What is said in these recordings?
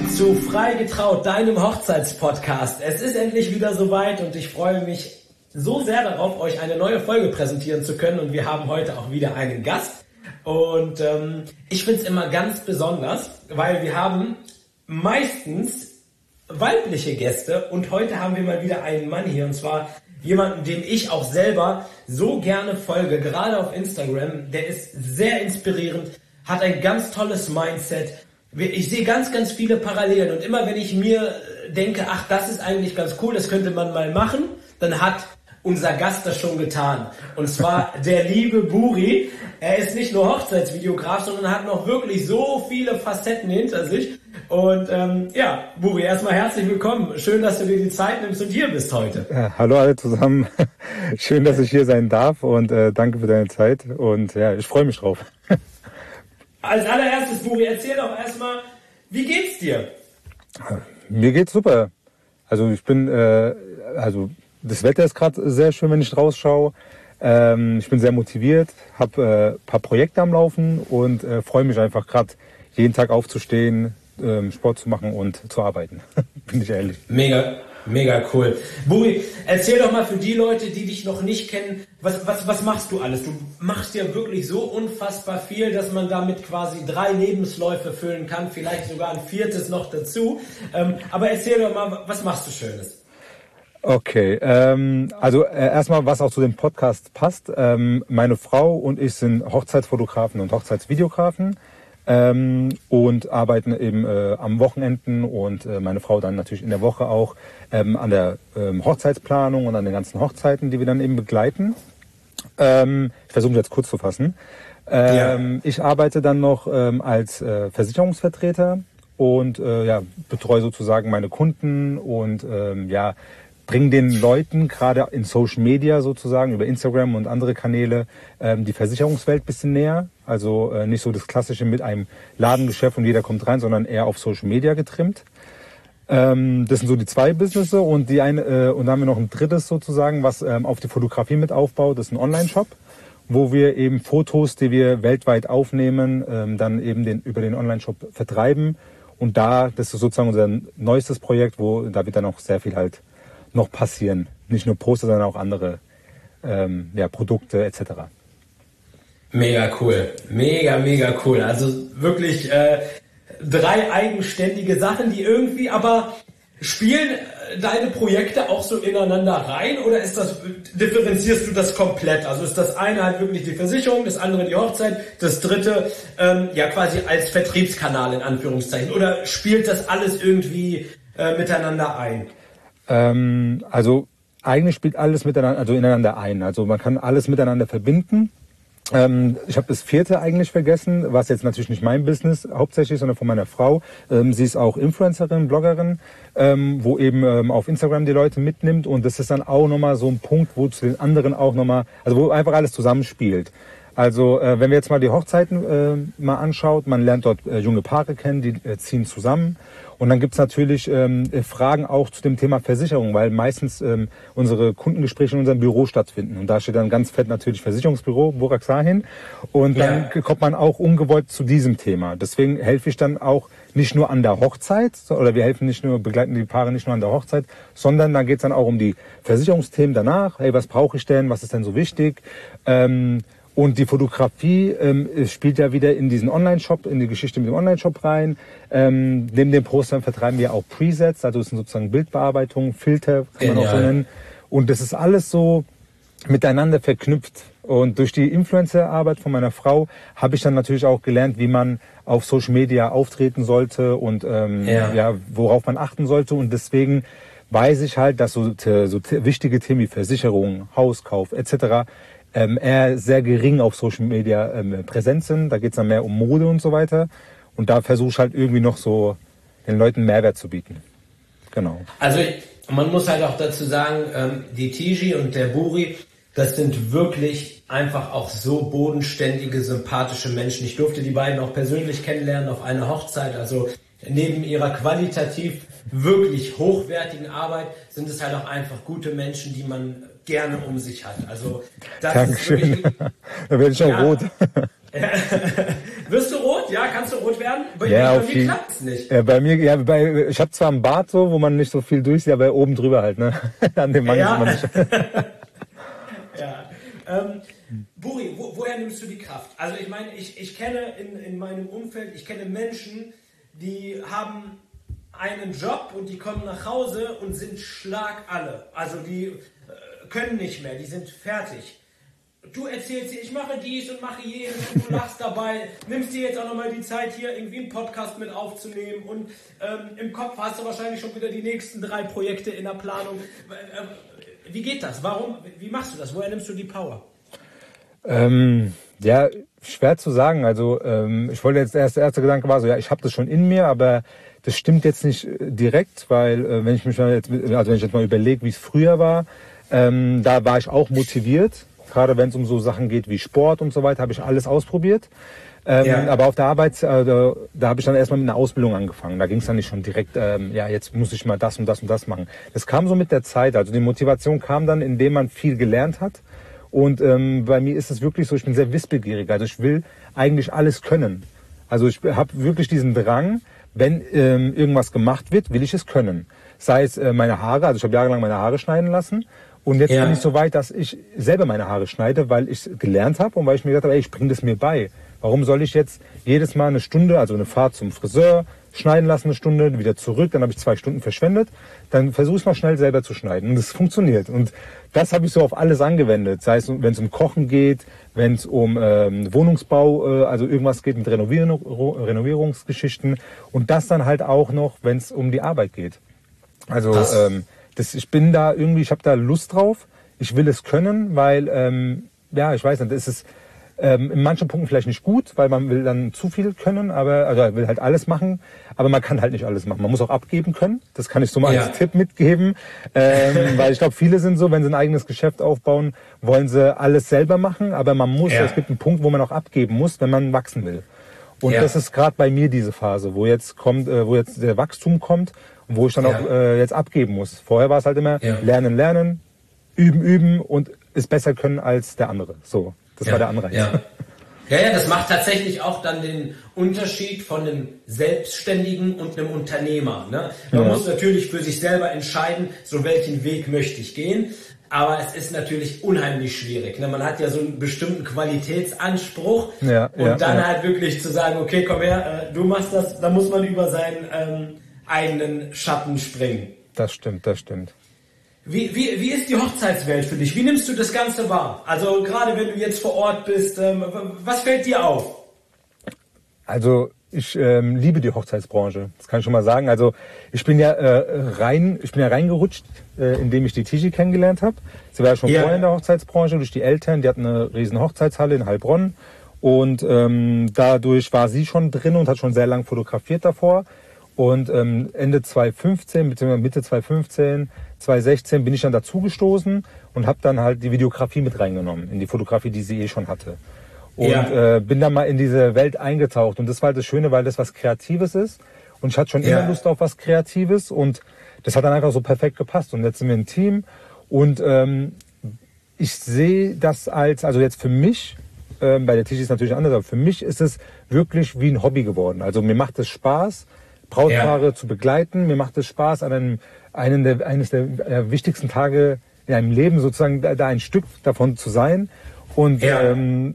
zu Frei getraut, deinem Hochzeitspodcast. Es ist endlich wieder soweit und ich freue mich so sehr darauf, euch eine neue Folge präsentieren zu können. Und wir haben heute auch wieder einen Gast. Und ich finde es immer ganz besonders, weil wir haben meistens weibliche Gäste und heute haben wir mal wieder einen Mann hier, und zwar jemanden, dem ich auch selber so gerne folge, gerade auf Instagram. Der ist sehr inspirierend, hat ein ganz tolles Mindset. Ich sehe ganz, ganz viele Parallelen, und immer wenn ich mir denke, ach, das ist eigentlich ganz cool, das könnte man mal machen, dann hat unser Gast das schon getan. Und zwar der liebe Buri. Er ist nicht nur Hochzeitsvideograf, sondern hat noch wirklich so viele Facetten hinter sich. Und ja, Buri, erstmal herzlich willkommen. Schön, dass du dir die Zeit nimmst und hier bist heute. Ja, hallo alle zusammen. Schön, dass ich hier sein darf, und danke für deine Zeit. Und ja, ich freue mich drauf. Als allererstes, Buri, erzähl doch erstmal, wie geht's dir? Mir geht's super. Also ich bin, das Wetter ist gerade sehr schön, wenn ich rausschaue. Ich bin sehr motiviert, habe ein paar Projekte am Laufen und freue mich einfach gerade, jeden Tag aufzustehen, Sport zu machen und zu arbeiten. Bin ich ehrlich. Mega cool. Buri, erzähl doch mal für die Leute, die dich noch nicht kennen, was machst du alles? Du machst ja wirklich so unfassbar viel, dass man damit quasi 3 Lebensläufe füllen kann, vielleicht sogar ein 4. noch dazu. Aber erzähl doch mal, was machst du Schönes? Okay, also erstmal, was auch zu dem Podcast passt. Meine Frau und ich sind Hochzeitsfotografen und Hochzeitsvideografen. Und arbeiten eben am Wochenenden, und meine Frau dann natürlich in der Woche auch an der Hochzeitsplanung und an den ganzen Hochzeiten, die wir dann eben begleiten. Ich versuche jetzt kurz zu fassen. Ich arbeite dann noch als Versicherungsvertreter und betreue sozusagen meine Kunden und bringen den Leuten gerade in Social Media sozusagen über Instagram und andere Kanäle die Versicherungswelt ein bisschen näher. Also nicht so das Klassische mit einem Ladengeschäft und jeder kommt rein, sondern eher auf Social Media getrimmt. Das sind so die 2 Businesses, und und dann haben wir noch ein drittes sozusagen, was auf die Fotografie mit aufbaut. Das ist ein Online-Shop, wo wir eben Fotos, die wir weltweit aufnehmen, dann eben über den Online-Shop vertreiben. Und das ist sozusagen unser neuestes Projekt, da wird dann auch sehr viel halt noch passieren. Nicht nur Poster, sondern auch andere Produkte etc. Mega cool. Mega cool. Also wirklich 3 eigenständige Sachen, die irgendwie, aber spielen deine Projekte auch so ineinander rein, oder differenzierst du das komplett? Also ist das eine halt wirklich die Versicherung, das andere die Hochzeit, das dritte quasi als Vertriebskanal in Anführungszeichen, oder spielt das alles irgendwie miteinander ein? Also eigentlich spielt alles ineinander ein. Also man kann alles miteinander verbinden. Ich habe das 4. eigentlich vergessen, was jetzt natürlich nicht mein Business hauptsächlich, sondern von meiner Frau. Sie ist auch Influencerin, Bloggerin, wo eben auf Instagram die Leute mitnimmt, und das ist dann auch nochmal so ein Punkt, wo zu den anderen auch nochmal, also wo einfach alles zusammenspielt. Also wenn wir jetzt mal die Hochzeiten mal anschaut, man lernt dort junge Paare kennen, die ziehen zusammen. Und dann gibt's natürlich Fragen auch zu dem Thema Versicherung, weil meistens unsere Kundengespräche in unserem Büro stattfinden. Und da steht dann ganz fett natürlich Versicherungsbüro, Burak Sahin. Und dann kommt man auch ungewollt zu diesem Thema. Deswegen helfe ich dann auch nicht nur an der Hochzeit, oder wir begleiten die Paare nicht nur an der Hochzeit, sondern dann geht's dann auch um die Versicherungsthemen danach. Hey, was brauche ich denn? Was ist denn so wichtig? Und die Fotografie spielt ja wieder in diesen Online-Shop, in die Geschichte mit dem Online-Shop rein. Neben den Postern vertreiben wir auch Presets, also es sind sozusagen Bildbearbeitungen, Filter, kann man auch so nennen. Und das ist alles so miteinander verknüpft. Und durch die Influencer-Arbeit von meiner Frau habe ich dann natürlich auch gelernt, wie man auf Social Media auftreten sollte und worauf man achten sollte. Und deswegen weiß ich halt, dass so wichtige Themen wie Versicherung, Hauskauf etc. Eher sehr gering auf Social Media präsent sind. Da geht es dann mehr um Mode und so weiter. Und da versuche ich halt irgendwie noch so den Leuten Mehrwert zu bieten. Genau. Also man muss halt auch dazu sagen, die Tiji und der Buri, das sind wirklich einfach auch so bodenständige, sympathische Menschen. Ich durfte die beiden auch persönlich kennenlernen auf einer Hochzeit. Also neben ihrer qualitativ wirklich hochwertigen Arbeit sind es halt auch einfach gute Menschen, die man gerne um sich hat. Also das Dankeschön. ist wirklich, da werde ich auch rot. Wirst du rot? Ja, kannst du rot werden? Bei mir klappt es nicht. Bei mir, ich habe zwar einen Bart so, wo man nicht so viel durchsieht, aber oben drüber halt, ne? An dem Mann ist man nicht. Buri, woher nimmst du die Kraft? Also ich meine, ich kenne in meinem Umfeld, ich kenne Menschen, die haben einen Job und die kommen nach Hause und sind schlagalle. Also die können nicht mehr, die sind fertig. Du erzählst dir, ich mache dies und mache jenes und du lachst dabei, nimmst dir jetzt auch nochmal die Zeit, hier irgendwie einen Podcast mit aufzunehmen und im Kopf hast du wahrscheinlich schon wieder die nächsten 3 Projekte in der Planung. Wie geht das? Wie machst du das? Woher nimmst du die Power? Ja, schwer zu sagen. Also ich wollte jetzt, der erste Gedanke war so, ja, ich habe das schon in mir, aber das stimmt jetzt nicht direkt, weil wenn ich jetzt mal überlege, wie es früher war, da war ich auch motiviert. Gerade wenn es um so Sachen geht wie Sport und so weiter, habe ich alles ausprobiert. Aber auf der Arbeit, da habe ich dann erstmal mit einer Ausbildung angefangen. Da ging es dann nicht schon direkt, jetzt muss ich mal das und das und das machen. Das kam so mit der Zeit. Also die Motivation kam dann, indem man viel gelernt hat. Und bei mir ist es wirklich so, ich bin sehr wissbegierig. Also ich will eigentlich alles können. Also ich habe wirklich diesen Drang, wenn irgendwas gemacht wird, will ich es können. Sei es meine Haare, also ich habe jahrelang meine Haare schneiden lassen. Und jetzt bin ich so weit, dass ich selber meine Haare schneide, weil ich es gelernt habe und weil ich mir gedacht habe, ich bringe das mir bei. Warum soll ich jetzt jedes Mal eine Stunde, also eine Fahrt zum Friseur, schneiden lassen, eine Stunde, wieder zurück, dann habe ich 2 Stunden verschwendet. Dann versuche ich es mal schnell selber zu schneiden. Und das funktioniert. Und das habe ich so auf alles angewendet. Sei es, wenn es um Kochen geht, wenn es um Wohnungsbau, also irgendwas geht mit Renovierungsgeschichten. Und das dann halt auch noch, wenn es um die Arbeit geht. Also ich bin da irgendwie, ich habe da Lust drauf. Ich will es können, weil, ich weiß nicht, es ist in manchen Punkten vielleicht nicht gut, weil man will dann zu viel können, also will halt alles machen, aber man kann halt nicht alles machen. Man muss auch abgeben können. Das kann ich so mal als Tipp mitgeben, weil ich glaube, viele sind so, wenn sie ein eigenes Geschäft aufbauen, wollen sie alles selber machen, aber man muss, es gibt einen Punkt, wo man auch abgeben muss, wenn man wachsen will. Und das ist gerade bei mir diese Phase, wo jetzt der Wachstum kommt, wo ich dann auch jetzt abgeben muss. Vorher war es halt immer lernen, üben und es besser können als der andere. So, das war der Anreiz. Ja, das macht tatsächlich auch dann den Unterschied von einem Selbstständigen und einem Unternehmer. Ne? Man muss natürlich für sich selber entscheiden, so welchen Weg möchte ich gehen. Aber es ist natürlich unheimlich schwierig. Ne? Man hat ja so einen bestimmten Qualitätsanspruch und dann halt wirklich zu sagen, okay, komm her, du machst das, da muss man über seinen eigenen Schatten springen. Das stimmt. Wie ist die Hochzeitswelt für dich? Wie nimmst du das Ganze wahr? Also gerade wenn du jetzt vor Ort bist, was fällt dir auf? Also ich liebe die Hochzeitsbranche, das kann ich schon mal sagen. Also ich bin ja reingerutscht, indem ich die Tishi kennengelernt habe. Sie war ja schon vorher in der Hochzeitsbranche durch die Eltern. Die hatten eine riesen Hochzeitshalle in Heilbronn und dadurch war sie schon drin und hat schon sehr lang fotografiert davor. Und Ende 2015 bzw. Mitte 2015, 2016 bin ich dann dazugestoßen und habe dann halt die Videografie mit reingenommen in die Fotografie, die sie schon hatte. Und bin dann mal in diese Welt eingetaucht. Und das war halt das Schöne, weil das was Kreatives ist. Und ich hatte schon immer Lust auf was Kreatives. Und das hat dann einfach so perfekt gepasst. Und jetzt sind wir ein Team. Und ich sehe das also jetzt für mich, bei der Tisch ist natürlich anders, aber für mich ist es wirklich wie ein Hobby geworden. Also mir macht es Spaß, Brautpaare zu begleiten. Mir macht es Spaß, an eines der wichtigsten Tage in einem Leben sozusagen da ein Stück davon zu sein. Und und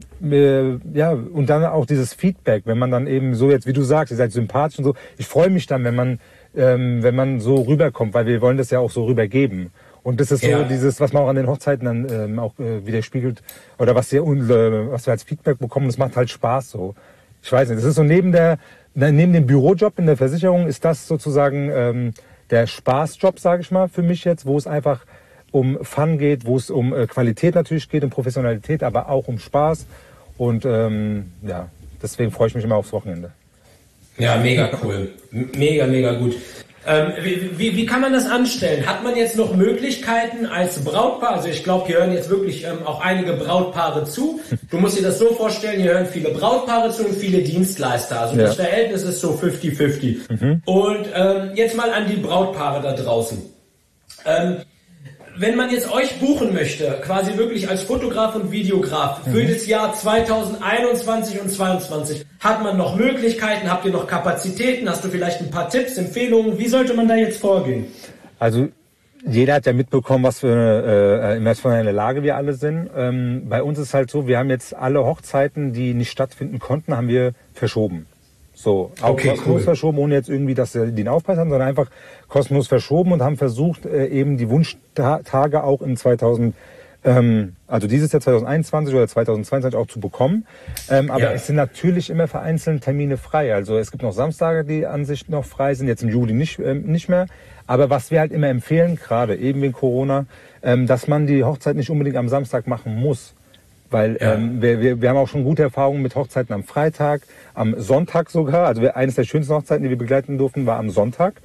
dann auch dieses Feedback, wenn man dann eben so jetzt, wie du sagst, ihr seid sympathisch und so. Ich freue mich dann, wenn man so rüberkommt, weil wir wollen das ja auch so rübergeben. Und das ist so dieses, was man auch an den Hochzeiten dann auch widerspiegelt oder was wir als Feedback bekommen. Das macht halt Spaß so. Ich weiß nicht, das ist so neben dem Bürojob in der Versicherung ist das sozusagen der Spaßjob, sage ich mal, für mich jetzt, wo es einfach um Fun geht, wo es um Qualität natürlich geht, um Professionalität, aber auch um Spaß. Und deswegen freue ich mich immer aufs Wochenende. Ja, mega cool. Mega gut. Wie kann man das anstellen? Hat man jetzt noch Möglichkeiten als Brautpaar? Also ich glaube, hier hören jetzt wirklich auch einige Brautpaare zu. Du musst dir das so vorstellen, hier hören viele Brautpaare zu und viele Dienstleister. Also das Verhältnis ist so 50-50. Und jetzt mal an die Brautpaare da draußen. wenn man jetzt euch buchen möchte, quasi wirklich als Fotograf und Videograf für das Jahr 2021 und 2022, hat man noch Möglichkeiten? Habt ihr noch Kapazitäten? Hast du vielleicht ein paar Tipps, Empfehlungen? Wie sollte man da jetzt vorgehen? Also jeder hat ja mitbekommen, was für eine Lage wir alle sind. Bei uns ist halt so, wir haben jetzt alle Hochzeiten, die nicht stattfinden konnten, haben wir verschoben. So, auch kostenlos verschoben, ohne jetzt irgendwie, dass die einen Aufpreis haben, sondern einfach kostenlos verschoben und haben versucht, eben die Wunschtage auch in also dieses Jahr 2021 oder 2022 auch zu bekommen. Aber es sind natürlich immer vereinzelt Termine frei. Also es gibt noch Samstage, die an sich noch frei sind, jetzt im Juli nicht mehr. Aber was wir halt immer empfehlen, gerade eben wegen Corona, dass man die Hochzeit nicht unbedingt am Samstag machen muss. Weil wir haben auch schon gute Erfahrungen mit Hochzeiten am Freitag, am Sonntag sogar. Also eines der schönsten Hochzeiten, die wir begleiten durften, war am Sonntag.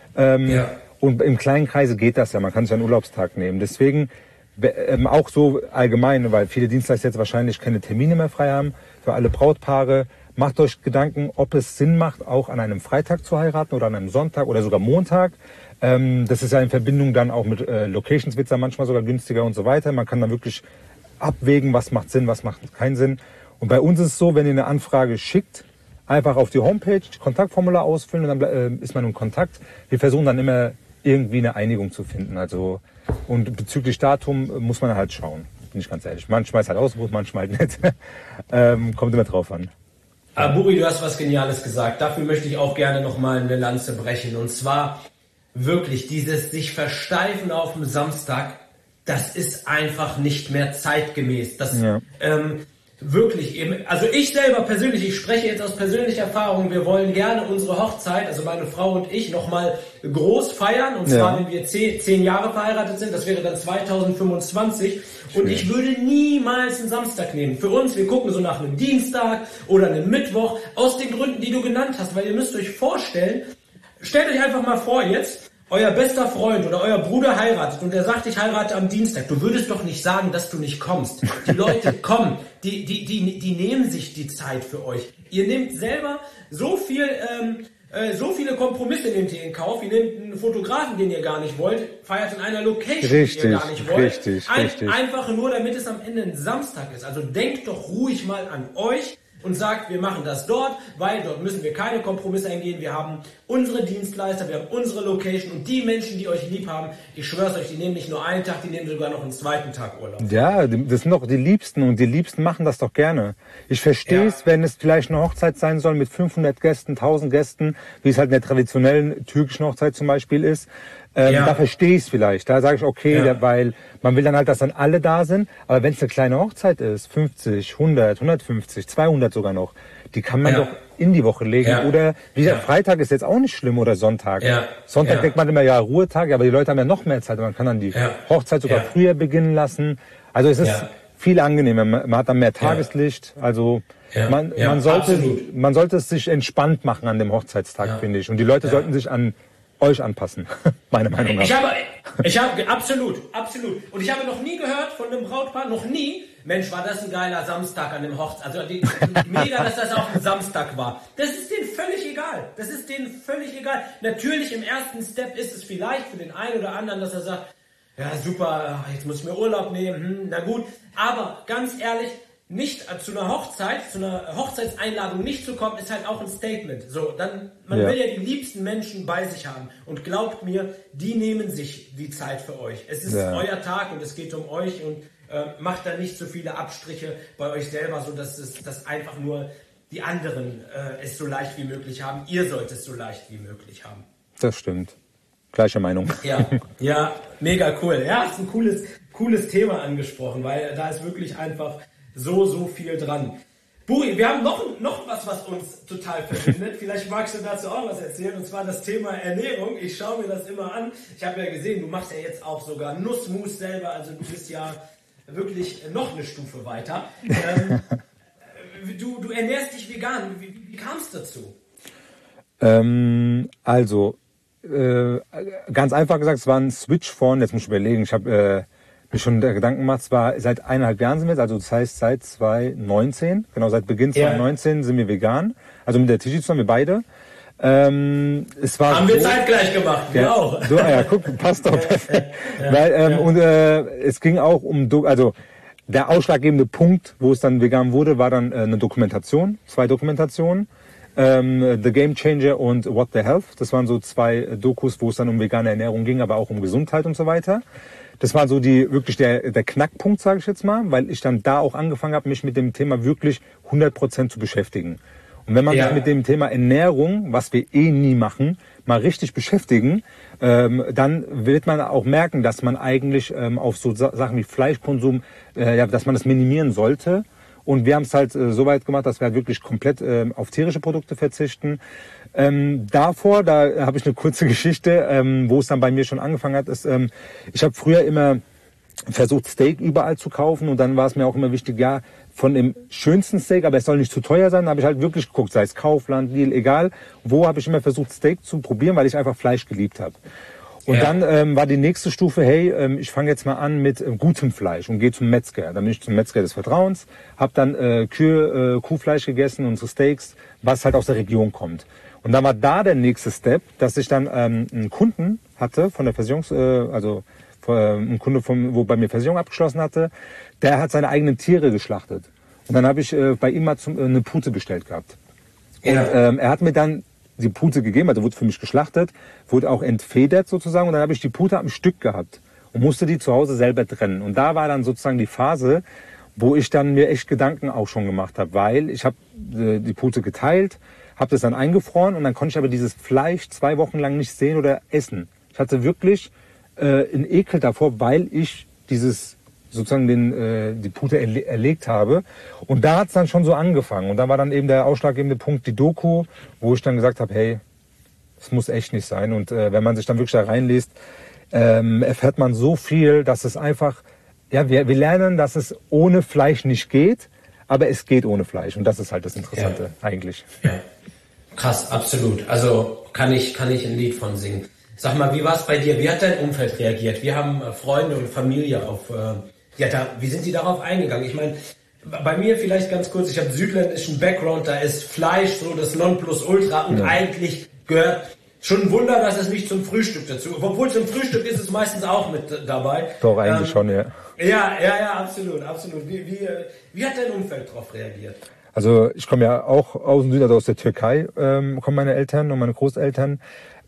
Und im kleinen Kreise geht das ja. Man kann sich einen Urlaubstag nehmen. Deswegen auch so allgemein, weil viele Dienstleister jetzt wahrscheinlich keine Termine mehr frei haben. Für alle Brautpaare, macht euch Gedanken, ob es Sinn macht, auch an einem Freitag zu heiraten oder an einem Sonntag oder sogar Montag. Das ist ja in Verbindung dann auch mit Locations, wird es ja manchmal sogar günstiger und so weiter. Man kann dann wirklich abwägen, was macht Sinn, was macht keinen Sinn. Und bei uns ist es so, wenn ihr eine Anfrage schickt, einfach auf die Homepage, Kontaktformular ausfüllen und dann ist man in Kontakt. Wir versuchen dann immer irgendwie eine Einigung zu finden. Also, und bezüglich Datum muss man halt schauen, bin ich ganz ehrlich. Manchmal ist halt ausgebucht, manchmal halt nicht. Kommt immer drauf an. Buri, du hast was Geniales gesagt. Dafür möchte ich auch gerne nochmal eine Lanze brechen. Und zwar wirklich dieses sich versteifen auf dem Samstag, das ist einfach nicht mehr zeitgemäß. Das wirklich eben, also ich selber persönlich, ich spreche jetzt aus persönlicher Erfahrung, wir wollen gerne unsere Hochzeit, also meine Frau und ich, nochmal groß feiern. Und zwar, wenn wir 10 Jahre verheiratet sind, das wäre dann 2025. Und ich würde niemals einen Samstag nehmen. Für uns, wir gucken so nach einem Dienstag oder einem Mittwoch, aus den Gründen, die du genannt hast. Weil ihr müsst euch vorstellen, stellt euch einfach mal vor jetzt, euer bester Freund oder euer Bruder heiratet und er sagt, ich heirate am Dienstag. Du würdest doch nicht sagen, dass du nicht kommst. Die Leute kommen, die nehmen sich die Zeit für euch. Ihr nehmt selber so viele Kompromisse nehmt ihr in Kauf. Ihr nehmt einen Fotografen, den ihr gar nicht wollt, feiert in einer Location, die ihr gar nicht wollt. Richtig. Einfach nur, damit es am Ende ein Samstag ist. Also denkt doch ruhig mal an euch und sagt, wir machen das dort, weil dort müssen wir keine Kompromisse eingehen. Wir haben unsere Dienstleister, wir haben unsere Location und die Menschen, die euch lieb haben, ich schwör's euch, die nehmen nicht nur einen Tag, die nehmen sogar noch einen zweiten Tag Urlaub. Ja, das sind doch die Liebsten und die Liebsten machen das doch gerne. Ich verstehe es, wenn es vielleicht eine Hochzeit sein soll mit 500 Gästen, 1000 Gästen, wie es halt in der traditionellen türkischen Hochzeit zum Beispiel ist. Da verstehe ich es vielleicht. Da sage ich, okay, weil man will dann halt, dass dann alle da sind. Aber wenn es eine kleine Hochzeit ist, 50, 100, 150, 200 sogar noch, die kann man doch in die Woche legen. Oder wie gesagt, Freitag ist jetzt auch nicht schlimm oder Sonntag. Sonntag denkt man immer, Ruhetag, aber die Leute haben ja noch mehr Zeit. Man kann dann die Hochzeit sogar früher beginnen lassen. Also es ist viel angenehmer. Man hat dann mehr Tageslicht. Also man sollte es sich entspannt machen an dem Hochzeitstag, finde ich. Und die Leute sollten sich an euch anpassen, meine Meinung nach. Ich habe absolut. Und ich habe noch nie gehört von einem Brautpaar, noch nie, Mensch, war das ein geiler Samstag an dem Hochzeit. Also mega, dass das auch ein Samstag war. Das ist denen völlig egal. Natürlich im ersten Step ist es vielleicht für den einen oder anderen, dass er sagt, ja super, jetzt muss ich mir Urlaub nehmen, na gut. Aber ganz ehrlich, nicht zu einer Hochzeitseinladung nicht zu kommen, ist halt auch ein Statement. So, man will ja die liebsten Menschen bei sich haben. Und glaubt mir, die nehmen sich die Zeit für euch. Es ist euer Tag und es geht um euch und macht da nicht so viele Abstriche bei euch selber, so dass einfach nur die anderen es so leicht wie möglich haben. Ihr sollt es so leicht wie möglich haben. Das stimmt. Gleiche Meinung. Ja, mega cool. Ja, ist ein cooles Thema angesprochen, weil da ist wirklich einfach so viel dran. Buri, wir haben noch was uns total verbindet. Vielleicht magst du dazu auch was erzählen, und zwar das Thema Ernährung. Ich schaue mir das immer an. Ich habe ja gesehen, du machst ja jetzt auch sogar Nussmus selber, also du bist ja wirklich noch eine Stufe weiter. Du ernährst dich vegan. Wie kam es dazu? Ganz einfach gesagt, es war ein Switch von, jetzt muss ich überlegen, ich habe mir schon Gedanken gemacht, es war seit 1,5 Jahren sind wir, also das heißt seit 2019, genau seit Beginn 2019 sind wir vegan, also mit der Tischi zusammen, wir beide. Es war Haben wir zeitgleich gemacht, wir auch. So, ja, guck, passt doch. Und es ging auch um, also der ausschlaggebende Punkt, wo es dann vegan wurde, war dann eine Dokumentation, 2 Dokumentationen. The Game Changer und What the Health. Das waren so 2 Dokus, wo es dann um vegane Ernährung ging, aber auch um Gesundheit und so weiter. Das war so wirklich der Knackpunkt, sage ich jetzt mal, weil ich dann da auch angefangen habe, mich mit dem Thema wirklich 100% zu beschäftigen. Und wenn man sich mit dem Thema Ernährung, was wir nie machen, mal richtig beschäftigen, dann wird man auch merken, dass man eigentlich auf so Sachen wie Fleischkonsum, dass man das minimieren sollte. Und wir haben es halt so weit gemacht, dass wir halt wirklich komplett auf tierische Produkte verzichten. Davor, da habe ich eine kurze Geschichte, wo es dann bei mir schon angefangen hat, ist, ich habe früher immer versucht, Steak überall zu kaufen und dann war es mir auch immer wichtig, ja, von dem schönsten Steak, aber es soll nicht zu teuer sein, da habe ich halt wirklich geguckt, sei es Kaufland, Lidl, egal, wo habe ich immer versucht, Steak zu probieren, weil ich einfach Fleisch geliebt habe. Und dann war die nächste Stufe, hey, ich fange jetzt mal an mit gutem Fleisch und gehe zum Metzger. Dann bin ich zum Metzger des Vertrauens, habe dann Kuhfleisch gegessen, unsere Steaks, was halt aus der Region kommt. Und dann war da der nächste Step, dass ich dann einen Kunden hatte von der ein Kunde, wo bei mir Versicherung abgeschlossen hatte, der hat seine eigenen Tiere geschlachtet. Und dann habe ich bei ihm mal eine Pute bestellt gehabt. Und er hat mir dann die Pute gegeben, also wurde für mich geschlachtet, wurde auch entfedert sozusagen und dann habe ich die Pute am Stück gehabt und musste die zu Hause selber trennen. Und da war dann sozusagen die Phase, wo ich dann mir echt Gedanken auch schon gemacht habe, weil ich habe die Pute geteilt, habe das dann eingefroren und dann konnte ich aber dieses Fleisch 2 Wochen lang nicht sehen oder essen. Ich hatte wirklich einen Ekel davor, weil ich die Pute erlegt habe. Und da hat es dann schon so angefangen. Und da war dann eben der ausschlaggebende Punkt, die Doku, wo ich dann gesagt habe, hey, es muss echt nicht sein. Und wenn man sich dann wirklich da reinliest, erfährt man so viel, dass es einfach, ja, wir lernen, dass es ohne Fleisch nicht geht, aber es geht ohne Fleisch. Und das ist halt das Interessante eigentlich. Ja. Krass, absolut. Also kann ich ein Lied von singen. Sag mal, wie war es bei dir? Wie hat dein Umfeld reagiert? Wir haben Freunde und Familie wie sind die darauf eingegangen? Ich meine, bei mir vielleicht ganz kurz, ich habe südländischen Background, da ist Fleisch so das Nonplusultra und eigentlich gehört schon ein Wunder, dass es nicht zum Frühstück dazu, obwohl zum Frühstück ist es meistens auch mit dabei. Doch, eigentlich schon, ja. Ja, absolut. Wie hat dein Umfeld darauf reagiert? Also ich komme ja auch aus dem Süden, also aus der Türkei, kommen meine Eltern und meine Großeltern.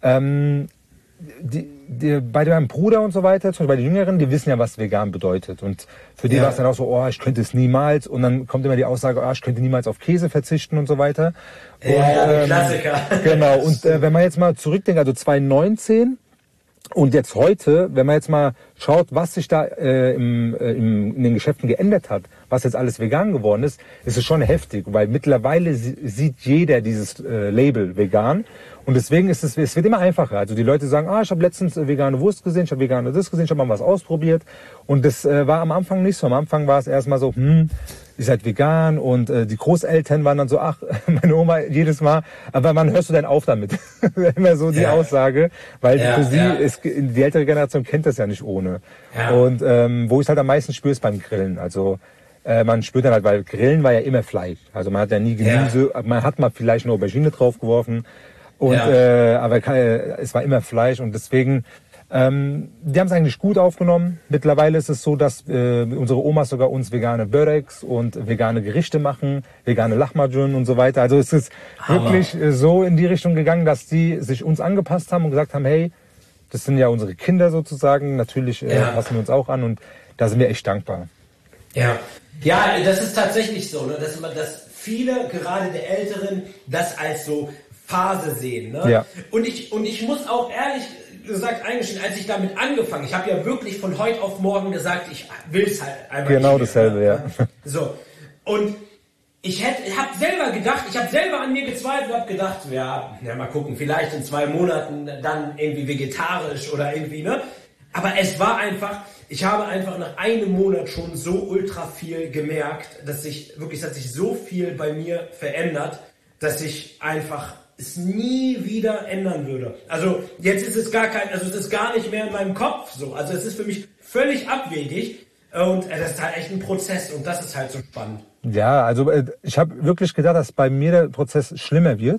Bei meinem Bruder und so weiter, zum Beispiel bei den Jüngeren, die wissen ja, was vegan bedeutet. Und für die war es dann auch so, oh, ich könnte es niemals. Und dann kommt immer die Aussage, oh, ich könnte niemals auf Käse verzichten und so weiter. Und, Klassiker. Genau. Und wenn man jetzt mal zurückdenkt, also 2019 und jetzt heute, wenn man jetzt mal schaut, was sich da in den Geschäften geändert hat, was jetzt alles vegan geworden ist, ist es schon heftig, weil mittlerweile sieht jeder dieses Label vegan. Und deswegen es wird immer einfacher. Also die Leute sagen, ich habe letztens vegane Wurst gesehen, ich habe vegane das gesehen, ich habe mal was ausprobiert. Und das war am Anfang nicht so. Am Anfang war es erstmal so, ihr seid vegan. Und die Großeltern waren dann so, meine Oma jedes Mal, aber wann hörst du denn auf damit? Immer so die Aussage. Weil für sie, die ältere Generation kennt das ja nicht ohne. Ja. Und wo ich halt am meisten spüre, ist beim Grillen. Also man spürt dann halt, weil Grillen war ja immer Fleisch. Also man hat ja nie Gemüse, man hat mal vielleicht eine Aubergine draufgeworfen. Und aber es war immer Fleisch und deswegen, die haben es eigentlich gut aufgenommen. Mittlerweile ist es so, dass unsere Omas sogar uns vegane Böregs und vegane Gerichte machen, vegane Lahmacun und so weiter. Also es ist wirklich so in die Richtung gegangen, dass die sich uns angepasst haben und gesagt haben, hey, das sind ja unsere Kinder sozusagen, natürlich passen wir uns auch an und da sind wir echt dankbar. Ja, das ist tatsächlich so, ne? dass viele, gerade der Älteren, das als so Phase sehen. Ne? Ja. Und ich muss auch ehrlich gesagt eingestehen, als ich damit angefangen, ich habe ja wirklich von heute auf morgen gesagt, ich will es halt einfach genau nicht mehr, dasselbe, ja. So. Und ich habe selber gedacht, ich habe selber an mir gezweifelt, habe gedacht, ja, mal gucken, vielleicht in 2 Monaten dann irgendwie vegetarisch oder irgendwie, ne? Aber es war einfach, ich habe einfach nach einem Monat schon so ultra viel gemerkt, dass sich so viel bei mir verändert, dass ich einfach es nie wieder ändern würde. Also jetzt ist es es ist gar nicht mehr in meinem Kopf so. Also es ist für mich völlig abwegig und das ist halt echt ein Prozess und das ist halt so spannend. Ja, also ich habe wirklich gedacht, dass bei mir der Prozess schlimmer wird.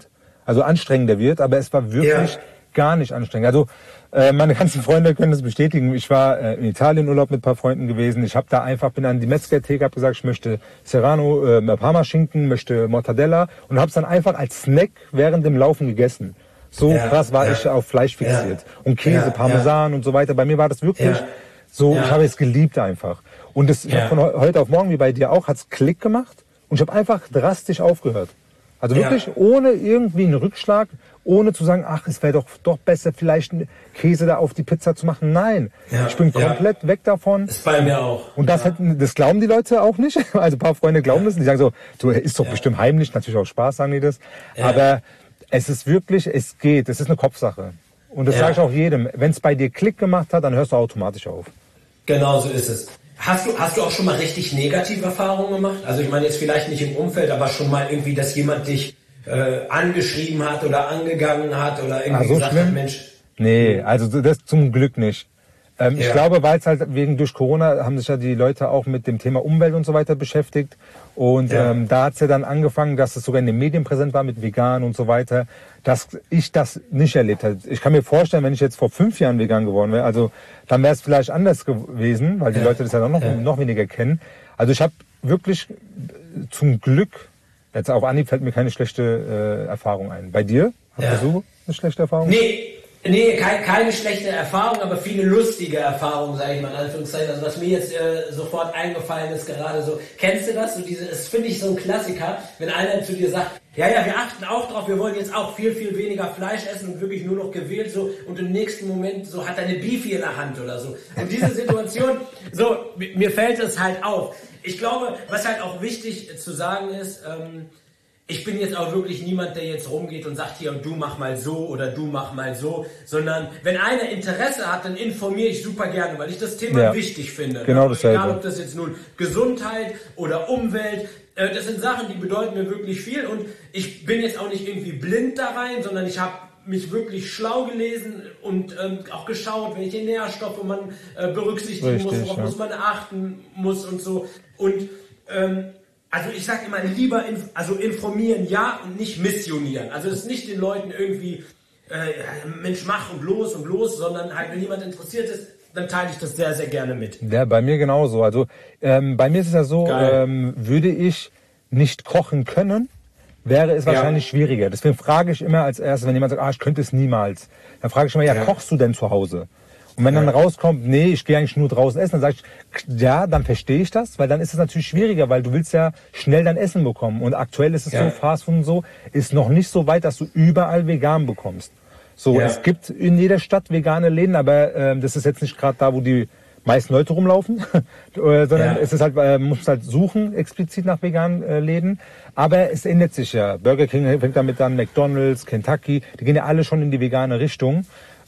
also anstrengender wird, aber es war wirklich gar nicht anstrengend. Also meine ganzen Freunde können das bestätigen. Ich war in Italien Urlaub mit ein paar Freunden gewesen. Ich habe da einfach, bin an die Metzger-Theke, habe gesagt, ich möchte Serrano, Parmaschinken, möchte Mortadella und habe es dann einfach als Snack während dem Laufen gegessen. So krass war ich auf Fleisch fixiert. Und Käse, Parmesan und so weiter. Bei mir war das wirklich so, ich habe es geliebt einfach. Und das, ich hab von heute auf morgen, wie bei dir auch, hat's Klick gemacht und ich habe einfach drastisch aufgehört. Also wirklich ohne irgendwie einen Rückschlag, ohne zu sagen, ach, es wäre doch besser, vielleicht einen Käse da auf die Pizza zu machen. Nein, ich bin komplett weg davon. Ist bei mir auch. Und das glauben die Leute auch nicht. Also ein paar Freunde glauben das. Die sagen so, du ist doch bestimmt heimlich, natürlich auch Spaß, sagen die das. Aber es ist wirklich, es geht, es ist eine Kopfsache. Und das sage ich auch jedem. Wenn es bei dir Klick gemacht hat, dann hörst du automatisch auf. Genau so ist es. Hast du auch schon mal richtig negative Erfahrungen gemacht? Also ich meine jetzt vielleicht nicht im Umfeld, aber schon mal irgendwie, dass jemand dich angeschrieben hat oder angegangen hat oder irgendwie gesagt hat, Mensch. Nee, also das zum Glück nicht. Ich glaube, weil es halt durch Corona haben sich ja die Leute auch mit dem Thema Umwelt und so weiter beschäftigt. Und da hat es ja dann angefangen, dass es sogar in den Medien präsent war mit vegan und so weiter, dass ich das nicht erlebt habe. Ich kann mir vorstellen, wenn ich jetzt vor 5 Jahren vegan geworden wäre, also dann wäre es vielleicht anders gewesen, weil die Leute das ja noch weniger kennen. Also ich habe wirklich zum Glück, jetzt auf Anhieb fällt mir keine schlechte Erfahrung ein. Bei dir? Hast du eine schlechte Erfahrung? Nee, keine schlechte Erfahrung, aber viele lustige Erfahrungen, sage ich mal in Anführungszeichen. Also was mir jetzt sofort eingefallen ist, gerade so, kennst du das? So das finde ich so ein Klassiker, wenn einer zu dir sagt, ja, wir achten auch drauf, wir wollen jetzt auch viel, viel weniger Fleisch essen und wirklich nur noch gewählt so und im nächsten Moment so hat er eine Beefy in der Hand oder so. Und diese Situation, so, mir fällt es halt auf. Ich glaube, was halt auch wichtig zu sagen ist, ich bin jetzt auch wirklich niemand, der jetzt rumgeht und sagt, hier, du mach mal so oder du mach mal so, sondern wenn einer Interesse hat, dann informiere ich super gerne, weil ich das Thema wichtig finde. Genau dasselbe. Egal, ob das jetzt nun Gesundheit oder Umwelt, das sind Sachen, die bedeuten mir wirklich viel und ich bin jetzt auch nicht irgendwie blind da rein, sondern ich habe mich wirklich schlau gelesen und auch geschaut, welche Nährstoffe man berücksichtigen muss, worauf muss man achten muss und so. Und also ich sage immer, lieber informieren und nicht missionieren. Also es ist nicht den Leuten irgendwie, Mensch, mach und los, sondern halt, wenn jemand interessiert ist, dann teile ich das sehr, sehr gerne mit. Ja, bei mir genauso. Also bei mir ist es ja so, würde ich nicht kochen können, wäre es wahrscheinlich schwieriger. Deswegen frage ich immer als erstes, wenn jemand sagt, ich könnte es niemals, dann frage ich immer, kochst du denn zu Hause? Und wenn dann rauskommt, nee, ich gehe eigentlich nur draußen essen, dann sage ich, dann verstehe ich das, weil dann ist es natürlich schwieriger, weil du willst ja schnell dein Essen bekommen. Und aktuell ist es so, Fastfood und so, ist noch nicht so weit, dass du überall vegan bekommst. So, es gibt in jeder Stadt vegane Läden, aber das ist jetzt nicht gerade da, wo die meisten Leute rumlaufen, sondern es ist halt, muss halt suchen explizit nach veganen Läden. Aber es ändert sich ja. Burger King fängt damit an, McDonald's, Kentucky, die gehen ja alle schon in die vegane Richtung.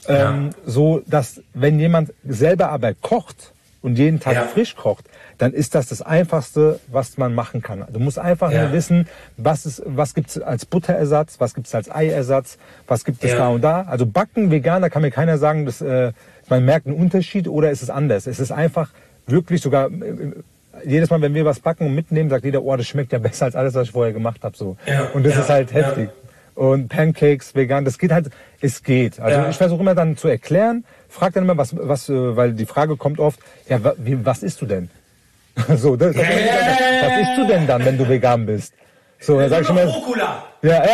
So, dass wenn jemand selber aber kocht und jeden Tag frisch kocht, dann ist das Einfachste, was man machen kann. Du musst einfach nur wissen, was gibt's als Butterersatz, was gibt's als Eiersatz, was gibt es da und da. Also backen vegan, da kann mir keiner sagen, dass man merkt einen Unterschied oder ist es anders. Es ist einfach wirklich sogar jedes Mal, wenn wir was backen und mitnehmen, sagt jeder, das schmeckt ja besser als alles, was ich vorher gemacht habe. So. Und das ist halt heftig. Und Pancakes, vegan, das geht halt, es geht. Also ich versuche immer dann zu erklären, frag dann immer, was, weil die Frage kommt oft, was isst du denn? So, was isst du denn dann, wenn du vegan bist? So, dann sag ich immer, Rucola.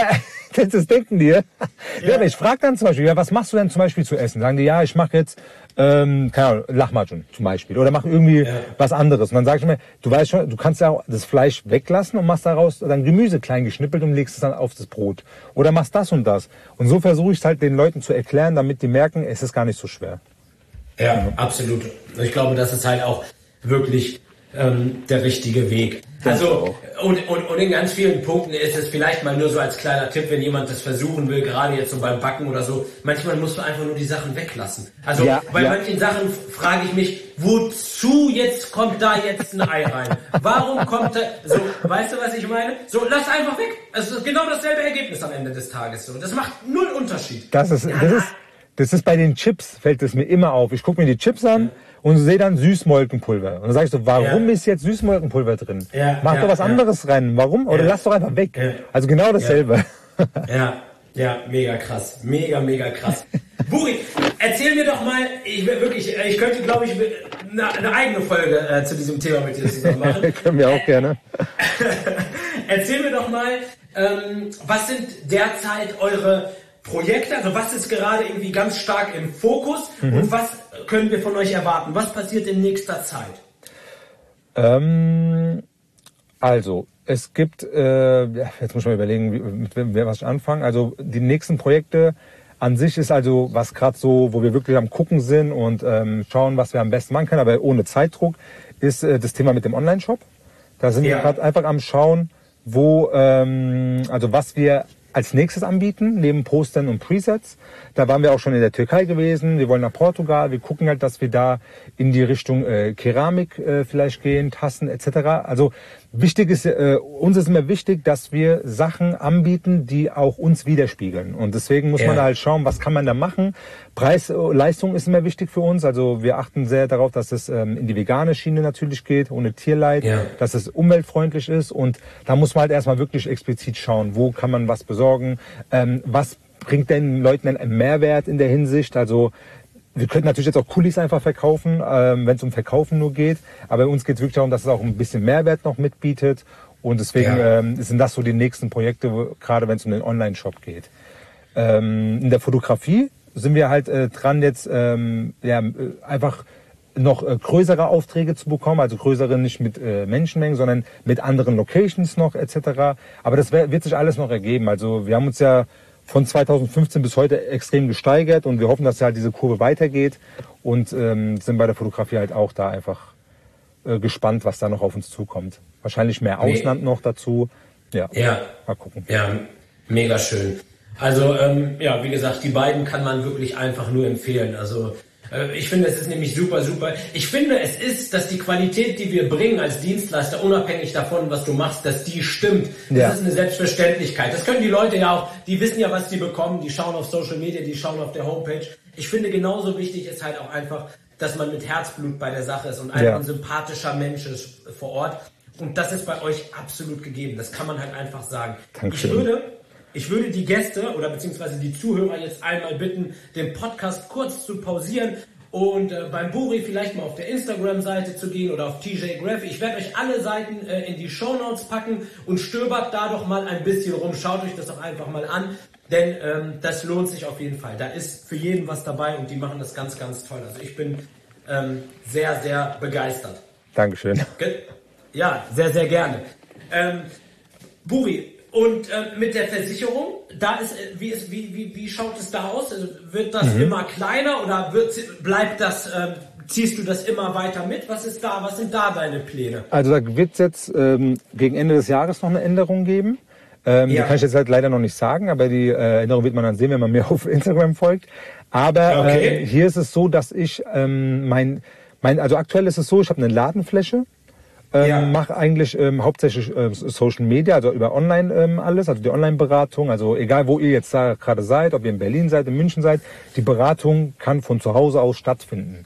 das denken die. Ja, aber ich frage dann zum Beispiel, was machst du denn zum Beispiel zu essen? Sagen die, ich mache jetzt, keine Ahnung, Lahmacun zum Beispiel. Oder mach irgendwie was anderes. Und dann sage ich mir, du weißt schon, du kannst ja auch das Fleisch weglassen und machst daraus dann Gemüse klein geschnippelt und legst es dann auf das Brot. Oder machst das und das. Und so versuche ich es halt den Leuten zu erklären, damit die merken, es ist gar nicht so schwer. Ja, absolut. Ich glaube, das ist halt auch wirklich der richtige Weg. Also, und in ganz vielen Punkten ist es vielleicht mal nur so als kleiner Tipp, wenn jemand das versuchen will, gerade jetzt so beim Backen oder so, manchmal musst du einfach nur die Sachen weglassen. Also, bei manchen Sachen frage ich mich, wozu kommt da jetzt ein Ei rein? Warum kommt da, so, weißt du, was ich meine? So, lass einfach weg. Es ist genau dasselbe Ergebnis am Ende des Tages. So. Das macht null Unterschied. Das ist bei den Chips, fällt es mir immer auf. Ich gucke mir die Chips an und sehe dann Süßmolkenpulver. Und dann sage ich so, warum ist jetzt Süßmolkenpulver drin? Mach doch was anderes rein. Warum? Oder lass doch einfach weg. Also genau dasselbe. Ja, mega krass. Mega krass. Buri, erzähl mir doch mal, ich könnte, glaube ich, eine eigene Folge zu diesem Thema mit dir zusammen machen. Können wir auch gerne. Erzähl mir doch mal, was sind derzeit eure Projekte, also was ist gerade irgendwie ganz stark im Fokus und was können wir von euch erwarten? Was passiert in nächster Zeit? Also, es gibt, jetzt muss ich mal überlegen, mit was ich anfange. Also die nächsten Projekte an sich ist also was gerade so, wo wir wirklich am Gucken sind und schauen, was wir am besten machen können, aber ohne Zeitdruck, ist das Thema mit dem Online-Shop. Da sind wir gerade einfach am Schauen, also was wir als nächstes anbieten, neben Postern und Presets. Da waren wir auch schon in der Türkei gewesen, wir wollen nach Portugal, wir gucken halt, dass wir da in die Richtung Keramik vielleicht gehen, Tassen etc. Also wichtig ist, uns ist immer wichtig, dass wir Sachen anbieten, die auch uns widerspiegeln. Und deswegen muss man da halt schauen, was kann man da machen. Preis, Leistung ist immer wichtig für uns. Also wir achten sehr darauf, dass es in die vegane Schiene natürlich geht, ohne Tierleid, dass es umweltfreundlich ist. Und da muss man halt erstmal wirklich explizit schauen, wo kann man was besorgen, was bringt den Leuten einen Mehrwert in der Hinsicht. Also wir könnten natürlich jetzt auch Kulis einfach verkaufen, wenn es um Verkaufen nur geht. Aber bei uns geht es wirklich darum, dass es auch ein bisschen Mehrwert noch mitbietet. Und deswegen sind das so die nächsten Projekte, gerade wenn es um den Online-Shop geht. In der Fotografie sind wir halt dran, jetzt einfach noch größere Aufträge zu bekommen. Also größere nicht mit Menschenmengen, sondern mit anderen Locations noch etc. Aber das wird sich alles noch ergeben. Also wir haben uns ja von 2015 bis heute extrem gesteigert und wir hoffen, dass halt diese Kurve weitergeht und sind bei der Fotografie halt auch da einfach gespannt, was da noch auf uns zukommt. Wahrscheinlich mehr Ausland noch dazu. Ja, mal gucken. Ja, mega schön. Also wie gesagt, die beiden kann man wirklich einfach nur empfehlen. Also ich finde, es ist nämlich super. Ich finde, es ist, dass die Qualität, die wir bringen als Dienstleister, unabhängig davon, was du machst, dass die stimmt. Das ist eine Selbstverständlichkeit. Das können die Leute ja auch, die wissen ja, was sie bekommen, die schauen auf Social Media, die schauen auf der Homepage. Ich finde, genauso wichtig ist halt auch einfach, dass man mit Herzblut bei der Sache ist und einfach ein sympathischer Mensch ist vor Ort. Und das ist bei euch absolut gegeben. Das kann man halt einfach sagen. Dankeschön. Ich würde die Gäste oder beziehungsweise die Zuhörer jetzt einmal bitten, den Podcast kurz zu pausieren und beim Buri vielleicht mal auf der Instagram-Seite zu gehen oder auf TJ Graph. Ich werde euch alle Seiten in die Shownotes packen und stöbert da doch mal ein bisschen rum. Schaut euch das doch einfach mal an, denn das lohnt sich auf jeden Fall. Da ist für jeden was dabei und die machen das ganz, ganz toll. Also ich bin sehr, sehr begeistert. Dankeschön. Ja, sehr, sehr gerne. Buri, und mit der Versicherung, wie schaut es da aus? Also wird das immer kleiner oder ziehst du das immer weiter mit? Was sind da deine Pläne? Also da wird es jetzt gegen Ende des Jahres noch eine Änderung geben. Die kann ich jetzt halt leider noch nicht sagen, aber die Änderung wird man dann sehen, wenn man mir auf Instagram folgt. Aber hier ist es so, dass ich also aktuell ist es so, ich habe eine Ladenfläche. Mache eigentlich hauptsächlich Social Media, also über Online alles, also die Online-Beratung, also egal wo ihr jetzt da gerade seid, ob ihr in Berlin seid, in München seid, die Beratung kann von zu Hause aus stattfinden.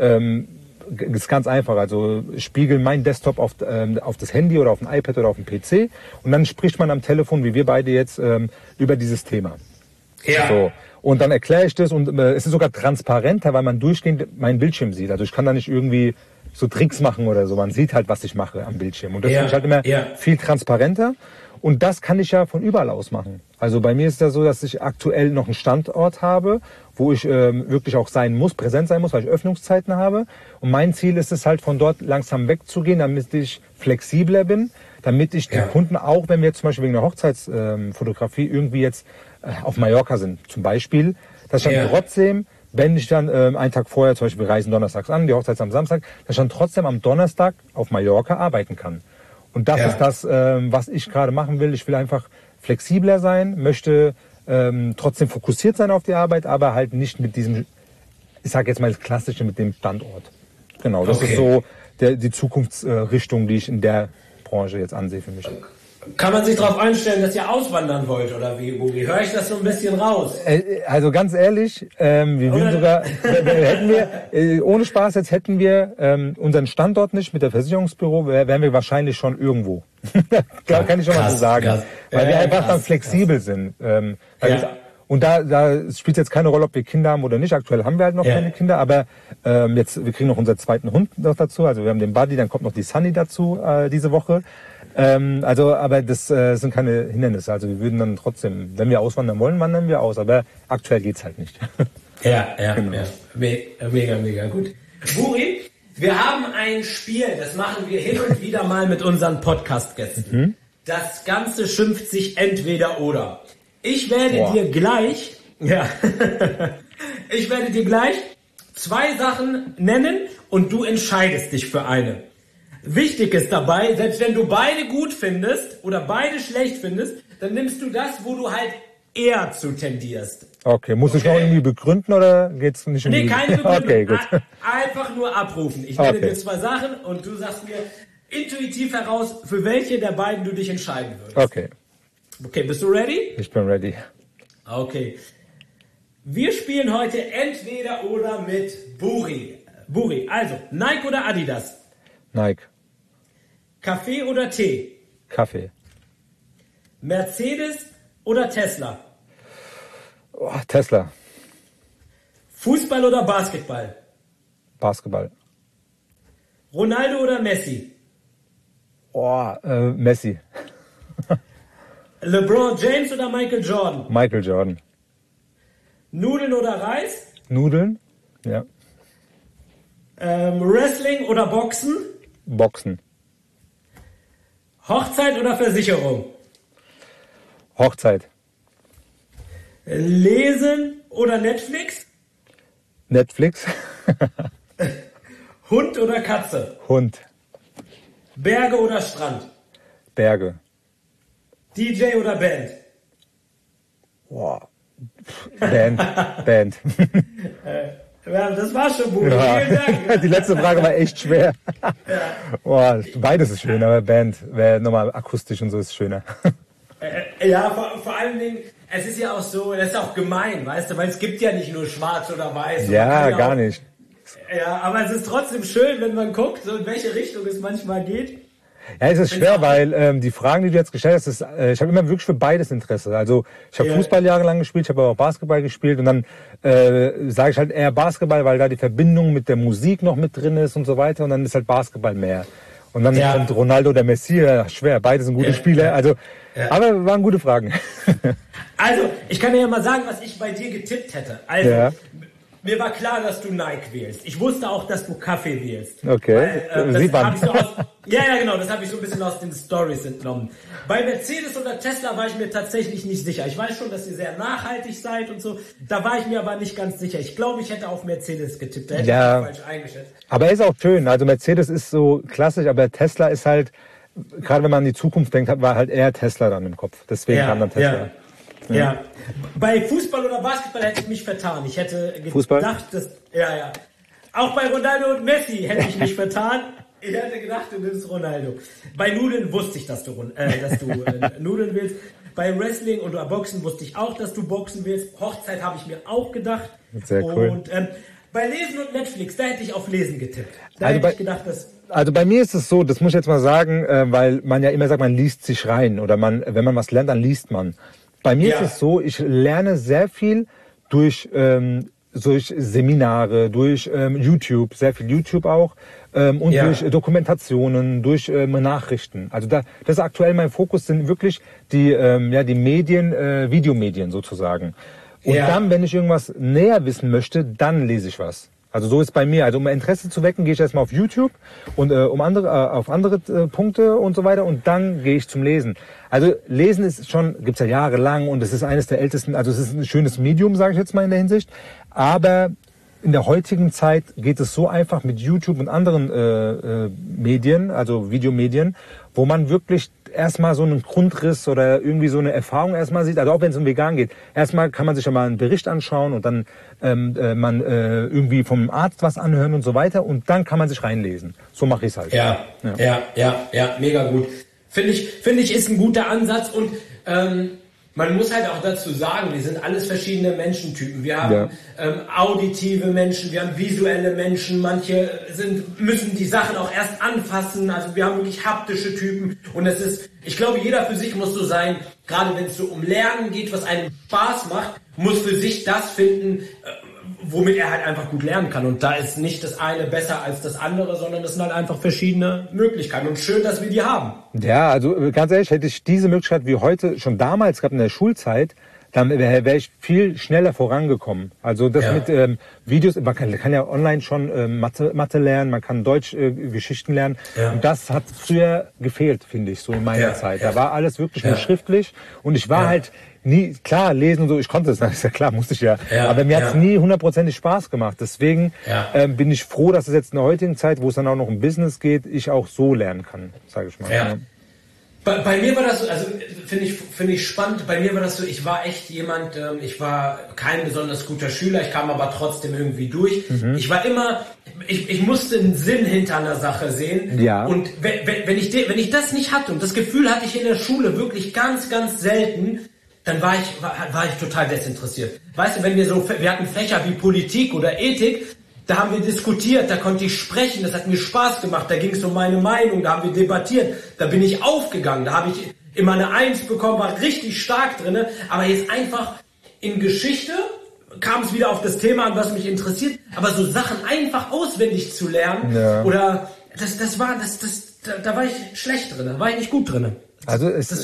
Ist ganz einfach, also ich spiegel meinen Desktop auf das Handy oder auf ein iPad oder auf den PC und dann spricht man am Telefon, wie wir beide jetzt, über dieses Thema. Ja. So. Und dann erkläre ich das und es ist sogar transparenter, weil man durchgehend meinen Bildschirm sieht. Also ich kann da nicht irgendwie so Tricks machen oder so. Man sieht halt, was ich mache am Bildschirm. Und das finde ich halt immer viel transparenter. Und das kann ich ja von überall aus machen. Also bei mir ist es ja so, dass ich aktuell noch einen Standort habe, wo ich wirklich auch präsent sein muss, weil ich Öffnungszeiten habe. Und mein Ziel ist es halt, von dort langsam wegzugehen, damit ich flexibler bin, damit ich die Kunden auch, wenn wir jetzt zum Beispiel wegen der Hochzeitsfotografie irgendwie jetzt auf Mallorca sind, zum Beispiel, dass ich dann trotzdem, wenn ich dann einen Tag vorher, zum Beispiel wir reisen donnerstags an, die Hochzeit ist am Samstag, dass ich dann trotzdem am Donnerstag auf Mallorca arbeiten kann. Und das ist das, was ich gerade machen will. Ich will einfach flexibler sein, möchte trotzdem fokussiert sein auf die Arbeit, aber halt nicht mit diesem, ich sage jetzt mal das Klassische, mit dem Standort. Genau, das ist so die Zukunftsrichtung, die ich in der Branche jetzt ansehe für mich. Kann man sich darauf einstellen, dass ihr auswandern wollt oder wie, Buri? Höre ich das so ein bisschen raus? Also ganz ehrlich, wir würden sogar, ohne Spaß, jetzt hätten wir unseren Standort nicht mit der Versicherungsbüro, wären wir wahrscheinlich schon irgendwo. Kann ich schon mal so sagen. Krass. Weil wir einfach dann flexibel sind. Weil Und da spielt jetzt keine Rolle, ob wir Kinder haben oder nicht. Aktuell haben wir halt noch keine Kinder, aber wir kriegen noch unseren zweiten Hund noch dazu. Also wir haben den Buddy, dann kommt noch die Sunny dazu diese Woche. Aber das sind keine Hindernisse. Also wir würden dann trotzdem, wenn wir auswandern wollen, wandern wir aus. Aber aktuell geht's halt nicht. Genau. Mega gut. Buri, wir haben ein Spiel, das machen wir hin und wieder mal mit unseren Podcast-Gästen. Das Ganze schimpft sich entweder oder. Ich werde dir gleich 2 Sachen nennen und du entscheidest dich für eine. Wichtig ist dabei, selbst wenn du beide gut findest oder beide schlecht findest, dann nimmst du das, wo du halt eher zu tendierst. Okay, muss ich noch irgendwie begründen oder geht's nicht um Nee, keine Begründung. Okay, gut. Einfach nur abrufen. Ich nenne dir 2 Sachen und du sagst mir intuitiv heraus, für welche der beiden du dich entscheiden würdest. Okay, bist du ready? Ich bin ready. Okay. Wir spielen heute entweder oder mit Buri. Buri, also Nike oder Adidas? Nike. Kaffee oder Tee? Kaffee. Mercedes oder Tesla? Tesla. Fußball oder Basketball? Basketball. Ronaldo oder Messi? Messi. LeBron James oder Michael Jordan? Michael Jordan. Nudeln oder Reis? Nudeln? Ja. Wrestling oder Boxen? Boxen. Hochzeit oder Versicherung? Hochzeit. Lesen oder Netflix? Netflix. Hund oder Katze? Hund. Berge oder Strand? Berge. DJ oder Band? Band. Ja, das war schon gut. Ja. Vielen Dank. Die letzte Frage war echt schwer. Beides ist schön, aber Band wäre nochmal akustisch und so ist schöner. Vor allen Dingen, es ist ja auch so, das ist auch gemein, weißt du, weil es gibt ja nicht nur schwarz oder weiß. Ja, gar nicht. Ja, aber es ist trotzdem schön, wenn man guckt, so in welche Richtung es manchmal geht. Ja, es ist schwer, weil die Fragen, die du jetzt gestellt hast, ich habe immer wirklich für beides Interesse. Also ich habe Fußball jahrelang gespielt, ich habe aber auch Basketball gespielt und dann sage ich halt eher Basketball, weil da die Verbindung mit der Musik noch mit drin ist und so weiter und dann ist halt Basketball mehr. Und dann kommt Ronaldo oder Messi, schwer, beide sind gute Spieler, also aber waren gute Fragen. Also, ich kann dir ja mal sagen, was ich bei dir getippt hätte. Also, mir war klar, dass du Nike wählst. Ich wusste auch, dass du Kaffee wählst. Okay, sieht man. Genau, das habe ich so ein bisschen aus den Stories entnommen. Bei Mercedes oder Tesla war ich mir tatsächlich nicht sicher. Ich weiß schon, dass ihr sehr nachhaltig seid und so. Da war ich mir aber nicht ganz sicher. Ich glaube, ich hätte auf Mercedes getippt. Da hätte ich falsch eingeschätzt. Aber er ist auch schön. Also Mercedes ist so klassisch, aber Tesla ist halt, gerade wenn man an die Zukunft denkt, war halt eher Tesla dann im Kopf. Deswegen kam dann Tesla. Ja. Bei Fußball oder Basketball hätte ich mich vertan. Ich hätte gedacht, dass... Ja. Auch bei Ronaldo und Messi hätte ich mich vertan. Ich hätte gedacht, du nimmst Ronaldo. Bei Nudeln wusste ich, dass du Nudeln willst. Bei Wrestling oder Boxen wusste ich auch, dass du Boxen willst. Hochzeit habe ich mir auch gedacht. Sehr cool. Und bei Lesen und Netflix, da hätte ich auf Lesen getippt. Hätte ich gedacht, dass... Also bei mir ist es so, das muss ich jetzt mal sagen, weil man ja immer sagt, man liest sich rein oder wenn man was lernt, dann liest man. Bei mir ist es so, ich lerne sehr viel durch Seminare, durch YouTube, sehr viel YouTube auch und durch Dokumentationen, durch Nachrichten. Also das ist aktuell mein Fokus, sind wirklich die Medien, Videomedien sozusagen. Und dann, wenn ich irgendwas näher wissen möchte, dann lese ich was. Also so ist bei mir. Also um Interesse zu wecken, gehe ich erstmal auf YouTube und auf andere Punkte und so weiter und dann gehe ich zum Lesen. Also Lesen ist gibt's ja jahrelang und es ist eines der ältesten, also es ist ein schönes Medium, sage ich jetzt mal in der Hinsicht. Aber in der heutigen Zeit geht es so einfach mit YouTube und anderen Medien, also Videomedien, wo man wirklich erstmal so einen Grundriss oder irgendwie so eine Erfahrung erstmal sieht, also auch wenn es um Vegan geht. Erstmal kann man sich ja mal einen Bericht anschauen und dann irgendwie vom Arzt was anhören und so weiter und dann kann man sich reinlesen. So mache ich es halt. Ja, mega gut. Finde ich ist ein guter Ansatz und man muss halt auch dazu sagen, wir sind alles verschiedene Menschentypen. Wir haben auditive Menschen, wir haben visuelle Menschen, manche müssen die Sachen auch erst anfassen, also wir haben wirklich haptische Typen und es ist, ich glaube, jeder für sich muss so sein, gerade wenn es so um Lernen geht, was einem Spaß macht, muss für sich das finden, womit er halt einfach gut lernen kann. Und da ist nicht das eine besser als das andere, sondern es sind halt einfach verschiedene Möglichkeiten. Und schön, dass wir die haben. Ja, also ganz ehrlich, hätte ich diese Möglichkeit wie heute schon damals gehabt in der Schulzeit, dann wäre ich viel schneller vorangekommen. Also das mit Videos, man kann ja online schon Mathe lernen, man kann Deutsch Geschichten lernen. Ja. Und das hat früher gefehlt, finde ich, so in meiner Zeit. Da war alles wirklich nur schriftlich und ich war halt nie, klar, lesen und so, ich konnte es, das ist ja klar, musste ich ja. Aber mir hat es nie hundertprozentig Spaß gemacht. Deswegen bin ich froh, dass es jetzt in der heutigen Zeit, wo es dann auch noch um Business geht, ich auch so lernen kann, sage ich mal. Ja. Bei mir war das so, also finde ich spannend, bei mir war das so, ich war echt jemand, ich war kein besonders guter Schüler, ich kam aber trotzdem irgendwie durch. Ich war immer, ich musste einen Sinn hinter einer Sache sehen. Ja. Und wenn ich das nicht hatte, und das Gefühl hatte ich in der Schule wirklich ganz, ganz selten, dann war ich total desinteressiert. Weißt du, wenn wir hatten Fächer wie Politik oder Ethik, da haben wir diskutiert, da konnte ich sprechen, das hat mir Spaß gemacht, da ging es um meine Meinung, da haben wir debattiert, da bin ich aufgegangen, da habe ich immer eine 1 bekommen, war richtig stark drinne, aber jetzt einfach in Geschichte kam es wieder auf das Thema an, was mich interessiert, aber so Sachen einfach auswendig zu lernen, oder da war ich schlecht drin, da war ich nicht gut drin. Also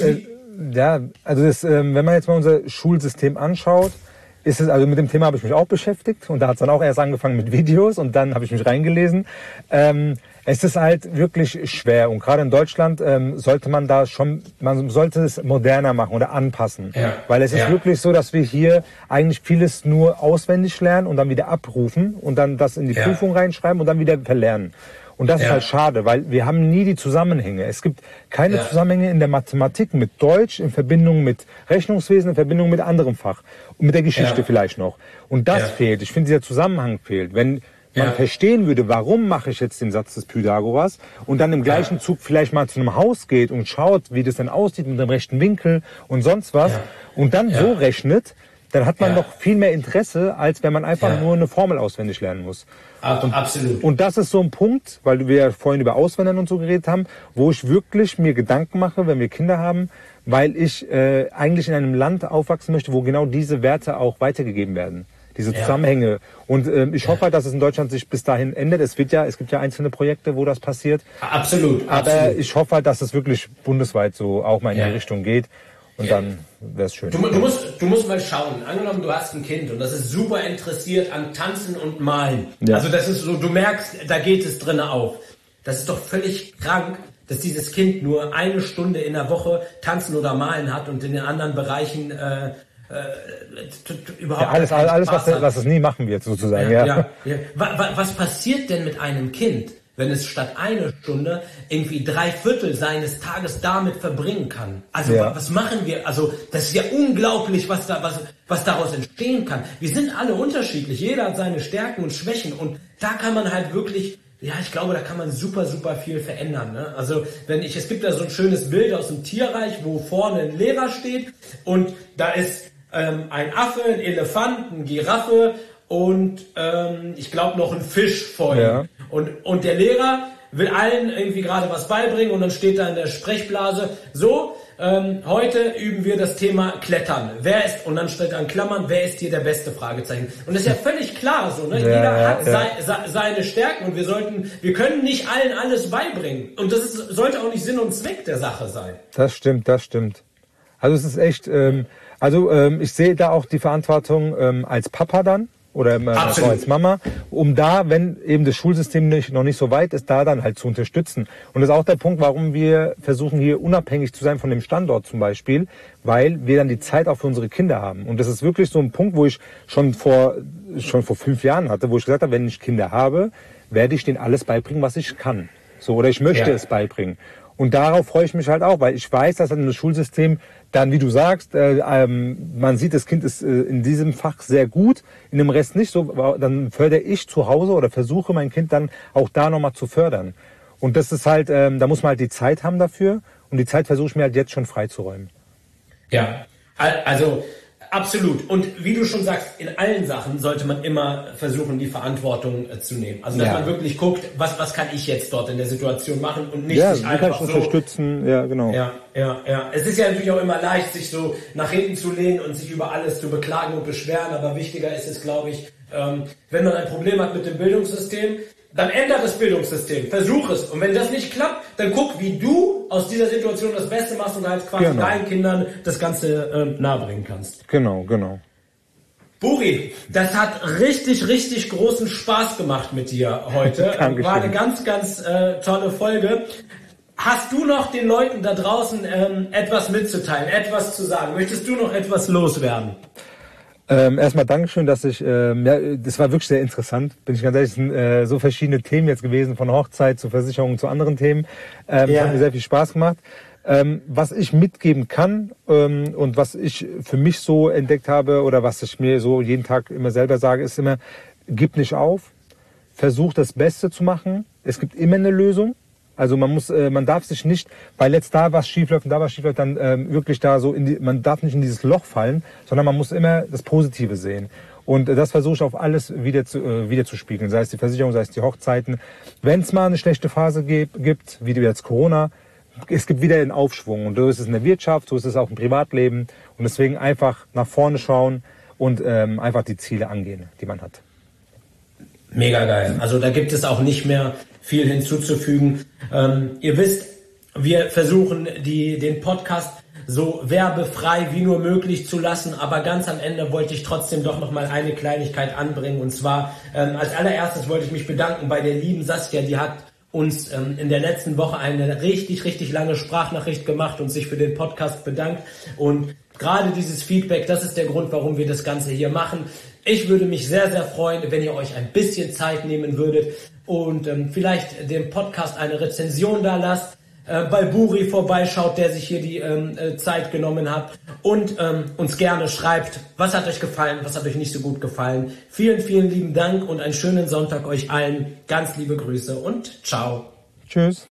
wenn man jetzt mal unser Schulsystem anschaut, ist es, also mit dem Thema habe ich mich auch beschäftigt und da hat es dann auch erst angefangen mit Videos und dann habe ich mich reingelesen. Es ist halt wirklich schwer und gerade in Deutschland sollte man sollte es moderner machen oder anpassen. Weil es ist wirklich so, dass wir hier eigentlich vieles nur auswendig lernen und dann wieder abrufen und dann das in die Prüfung reinschreiben und dann wieder verlernen. Und das ist halt schade, weil wir haben nie die Zusammenhänge. Es gibt keine Zusammenhänge in der Mathematik mit Deutsch in Verbindung mit Rechnungswesen, in Verbindung mit anderem Fach und mit der Geschichte vielleicht noch. Und das fehlt. Ich finde, dieser Zusammenhang fehlt. Wenn man verstehen würde, warum mache ich jetzt den Satz des Pythagoras und dann im gleichen Zug vielleicht mal zu einem Haus geht und schaut, wie das denn aussieht mit dem rechten Winkel und sonst was und dann so rechnet, dann hat man doch viel mehr Interesse, als wenn man einfach nur eine Formel auswendig lernen muss. Absolut. Und das ist so ein Punkt, weil wir ja vorhin über Auswandern und so geredet haben, wo ich wirklich mir Gedanken mache, wenn wir Kinder haben, weil ich eigentlich in einem Land aufwachsen möchte, wo genau diese Werte auch weitergegeben werden. Diese Zusammenhänge. Und ich hoffe halt, dass es in Deutschland sich bis dahin ändert. Es gibt ja einzelne Projekte, wo das passiert. Absolut. Aber ich hoffe halt, dass es wirklich bundesweit so auch mal in die Richtung geht. Und dann wäre es schön. Du musst mal schauen. Angenommen, du hast ein Kind und das ist super interessiert an Tanzen und Malen. Ja. Also das ist so, du merkst, da geht es drin auf. Das ist doch völlig krank, dass dieses Kind nur 1 Stunde in der Woche tanzen oder malen hat und in den anderen Bereichen überhaupt alles was es nie machen wird, sozusagen. Was passiert denn mit einem Kind, wenn es statt 1 Stunde irgendwie 3/4 seines Tages damit verbringen kann? Also was machen wir? Also das ist ja unglaublich, was daraus entstehen kann. Wir sind alle unterschiedlich, jeder hat seine Stärken und Schwächen und da kann man halt wirklich, ich glaube, da kann man super, super viel verändern. Ne? Also es gibt da so ein schönes Bild aus dem Tierreich, wo vorne ein Lehrer steht und da ist ein Affe, ein Elefant, eine Giraffe und ich glaube noch ein Fisch vor ihm. Ja. Und der Lehrer will allen irgendwie gerade was beibringen und dann steht da in der Sprechblase, heute üben wir das Thema Klettern. Und dann steht da in Klammern, wer ist hier der beste? Fragezeichen. Und das ist ja völlig klar so, ne? Jeder hat seine Stärken und wir können nicht allen alles beibringen. Und das sollte auch nicht Sinn und Zweck der Sache sein. Das stimmt. Also es ist echt, ich sehe da auch die Verantwortung als Papa dann. Oder als Mama, um da, wenn eben das Schulsystem noch nicht so weit ist, da dann halt zu unterstützen. Und das ist auch der Punkt, warum wir versuchen, hier unabhängig zu sein von dem Standort zum Beispiel, weil wir dann die Zeit auch für unsere Kinder haben. Und das ist wirklich so ein Punkt, wo ich schon vor 5 Jahren hatte, wo ich gesagt habe, wenn ich Kinder habe, werde ich denen alles beibringen, was ich kann. Oder ich möchte es beibringen. Und darauf freue ich mich halt auch, weil ich weiß, dass dann das Schulsystem dann, wie du sagst, man sieht, das Kind ist in diesem Fach sehr gut, in dem Rest nicht so. Dann fördere ich zu Hause oder versuche mein Kind dann auch da nochmal zu fördern. Und das ist halt, da muss man halt die Zeit haben dafür und die Zeit versuche ich mir halt jetzt schon freizuräumen. Ja, Also absolut. Und wie du schon sagst, in allen Sachen sollte man immer versuchen, die Verantwortung zu nehmen. Also dass man wirklich guckt, was kann ich jetzt dort in der Situation machen und nicht sich einfach kann ich unterstützen. Ja, genau. Ja. Es ist ja natürlich auch immer leicht, sich so nach hinten zu lehnen und sich über alles zu beklagen und beschweren. Aber wichtiger ist es, glaube ich, wenn man ein Problem hat mit dem Bildungssystem, dann ändert das Bildungssystem, versuch es. Und wenn das nicht klappt, dann guck, wie du aus dieser Situation das Beste machst und halt quasi deinen Kindern das Ganze nahebringen kannst. Genau. Buri, das hat richtig, richtig großen Spaß gemacht mit dir heute. War eine ganz, ganz tolle Folge. Hast du noch den Leuten da draußen etwas mitzuteilen, etwas zu sagen? Möchtest du noch etwas loswerden? Erstmal Dankeschön, dass das war wirklich sehr interessant, bin ich ganz ehrlich, es sind so verschiedene Themen jetzt gewesen, von Hochzeit zu Versicherung zu anderen Themen. Hat mir sehr viel Spaß gemacht. Was ich mitgeben kann und was ich für mich so entdeckt habe oder was ich mir so jeden Tag immer selber sage, ist immer, gib nicht auf, versuch das Beste zu machen, es gibt immer eine Lösung. Also man darf sich nicht, weil jetzt da was schiefläuft und da was schiefläuft, dann wirklich da so man darf nicht in dieses Loch fallen, sondern man muss immer das Positive sehen. Und das versuche ich auf alles wieder zu spiegeln, sei es die Versicherung, sei es die Hochzeiten. Wenn es mal eine schlechte Phase gibt, wie jetzt Corona, es gibt wieder einen Aufschwung. Und so ist es in der Wirtschaft, so ist es auch im Privatleben. Und deswegen einfach nach vorne schauen und einfach die Ziele angehen, die man hat. Mega geil. Also da gibt es auch nicht mehr viel hinzuzufügen. Ihr wisst, wir versuchen den Podcast so werbefrei wie nur möglich zu lassen, aber ganz am Ende wollte ich trotzdem doch noch mal eine Kleinigkeit anbringen. Und zwar als allererstes wollte ich mich bedanken bei der lieben Saskia, die hat uns in der letzten Woche eine richtig, richtig lange Sprachnachricht gemacht und sich für den Podcast bedankt. Und gerade dieses Feedback, das ist der Grund, warum wir das Ganze hier machen. Ich würde mich sehr, sehr freuen, wenn ihr euch ein bisschen Zeit nehmen würdet und vielleicht dem Podcast eine Rezension da lasst, bei Buri vorbeischaut, der sich hier die Zeit genommen hat und uns gerne schreibt, was hat euch gefallen, was hat euch nicht so gut gefallen. Vielen, vielen lieben Dank und einen schönen Sonntag euch allen. Ganz liebe Grüße und ciao. Tschüss.